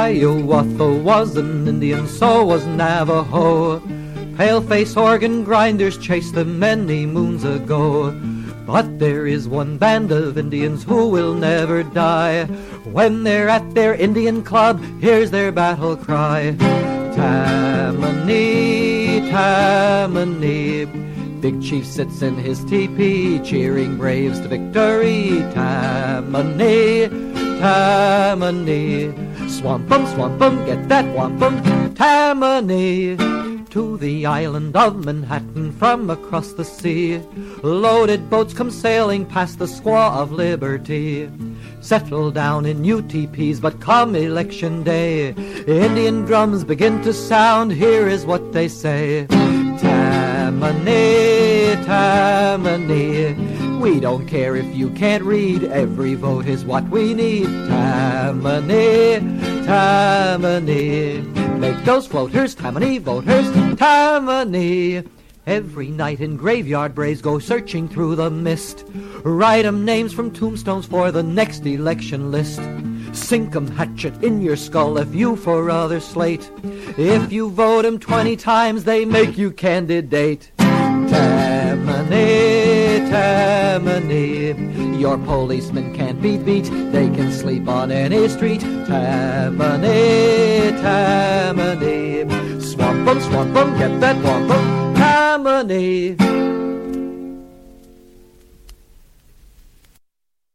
Hiawatha was an Indian, so was Navajo. Pale-face organ grinders chased them many moons ago. But there is one band of Indians who will never die. When they're at their Indian club, here's their battle cry. Tammany, Tammany. Big Chief sits in his teepee, cheering braves to victory. Tammany, Tammany. Swamp 'em, get that wampum. Tammany. To the island of Manhattan from across the sea, loaded boats come sailing past the squaw of Liberty. Settle down in UTPs, but come election day, Indian drums begin to sound. Here is what they say. Tammany, Tammany. We don't care if you can't read, every vote is what we need. Tammany, Tammany. Make those floaters, Tammany voters, Tammany. Every night in graveyard braves go searching through the mist. Write 'em names from tombstones for the next election list. Sink 'em hatchet in your skull if you for other slate. If you vote 'em 20 times, they make you candidate. Tammany, Tammany. Your policemen can't be beat, they can sleep on any street. Tammany, Tammany. Swamp 'em, get that wampum. Tammany.